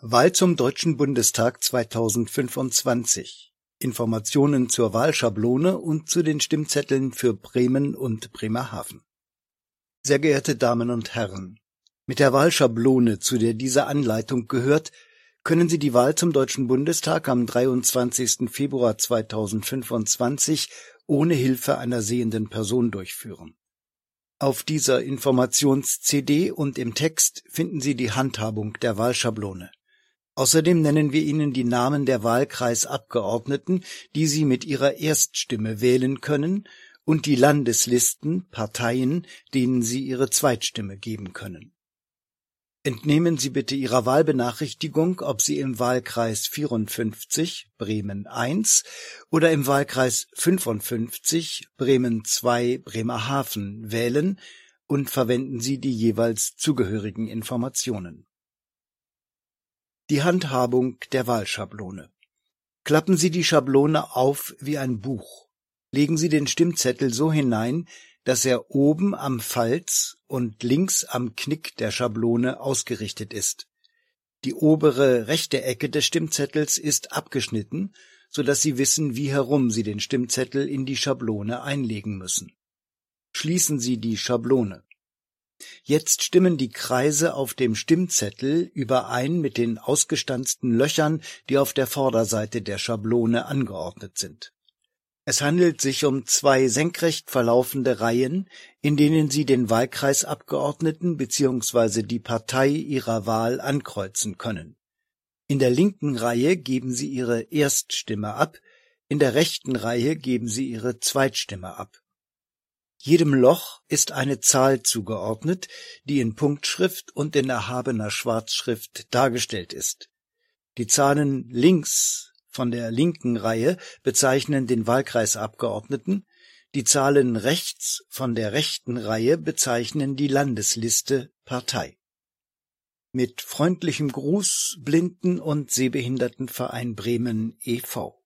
Wahl zum Deutschen Bundestag 2025. Informationen zur Wahlschablone und zu den Stimmzetteln für Bremen und Bremerhaven. Sehr geehrte Damen und Herren, mit der Wahlschablone, zu der diese Anleitung gehört, können Sie die Wahl zum Deutschen Bundestag am 23. Februar 2025 ohne Hilfe einer sehenden Person durchführen. Auf dieser Informations-CD und im Text finden Sie die Handhabung der Wahlschablone. Außerdem nennen wir Ihnen die Namen der Wahlkreisabgeordneten, die Sie mit Ihrer Erststimme wählen können, und die Landeslisten, Parteien, denen Sie Ihre Zweitstimme geben können. Entnehmen Sie bitte Ihrer Wahlbenachrichtigung, ob Sie im Wahlkreis 54 Bremen 1 oder im Wahlkreis 55 Bremen 2 Bremerhaven wählen und verwenden Sie die jeweils zugehörigen Informationen. Die Handhabung der Wahlschablone. Klappen Sie die Schablone auf wie ein Buch. Legen Sie den Stimmzettel so hinein, dass er oben am Falz und links am Knick der Schablone ausgerichtet ist. Die obere rechte Ecke des Stimmzettels ist abgeschnitten, so dass Sie wissen, wie herum Sie den Stimmzettel in die Schablone einlegen müssen. Schließen Sie die Schablone. Jetzt stimmen die Kreise auf dem Stimmzettel überein mit den ausgestanzten Löchern, die auf der Vorderseite der Schablone angeordnet sind. Es handelt sich um zwei senkrecht verlaufende Reihen, in denen Sie den Wahlkreisabgeordneten bzw. die Partei Ihrer Wahl ankreuzen können. In der linken Reihe geben Sie Ihre Erststimme ab, in der rechten Reihe geben Sie Ihre Zweitstimme ab. Jedem Loch ist eine Zahl zugeordnet, die in Punktschrift und in erhabener Schwarzschrift dargestellt ist. Die Zahlen links von der linken Reihe bezeichnen den Wahlkreisabgeordneten, die Zahlen rechts von der rechten Reihe bezeichnen die Landesliste Partei. Mit freundlichem Gruß, Blinden- und Sehbehindertenverein Bremen e.V.